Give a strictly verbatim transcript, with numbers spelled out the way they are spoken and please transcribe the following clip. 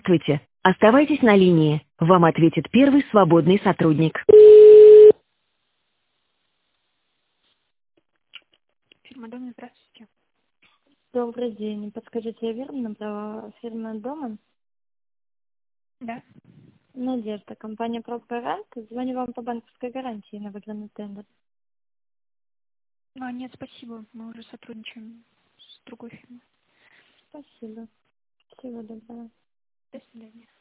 Здравствуйте. Оставайтесь на линии. Вам ответит первый свободный сотрудник. Фирма Дома, здравствуйте. Добрый день. Подскажите, я верно набрала фирму Дома? Да. Надежда, компания «Профгарант». Звоню вам по банковской гарантии на выигранный тендер. А, нет, спасибо. Мы уже сотрудничаем с другой фирмой. Спасибо. Всего доброго. До свидания.